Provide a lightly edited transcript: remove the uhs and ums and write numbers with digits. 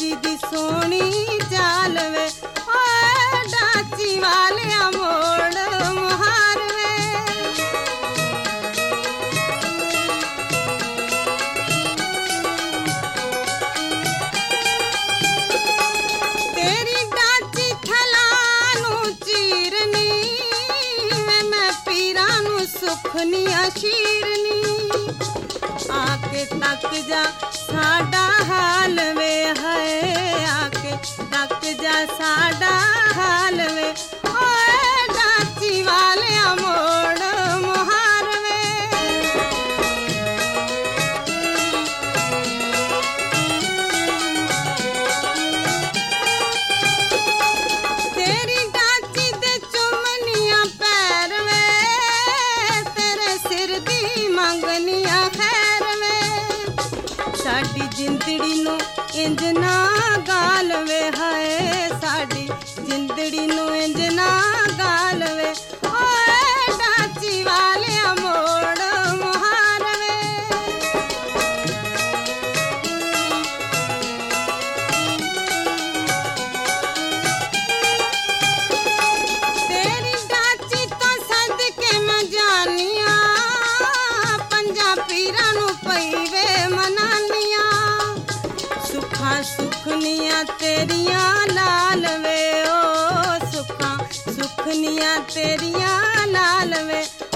डाची दी सोनी चाल वे, ओए डाची वालिया मोड़ मुहार वे। तेरी डाची थलानू चीरनी वे, मैं पीरा नू सुखनी अशीरनी। आके तक जा साडा हाल वे, है आके तक जा साडा हाल वे, ओए डाची वालिया मोड़ मुहार वे। तेरी डाची दे चुमनिया पैर वे, तेरे सिर दी मंगनिया खैर वे। साडी जिंदड़ी नू इंज ना गाल वे, हाय साडी जिंदड़ी नू इंज ना गाल वे, ओए डाची वालिया मोड़ मुहार वे। तेरी डाची तो सदके मैं जानिया, पंजा पीरा नू पईवे मनानिया। सुखा सुखनिया तेरिया लाल वे, ओ सुखा सुखनिया तेरिया लाल वे,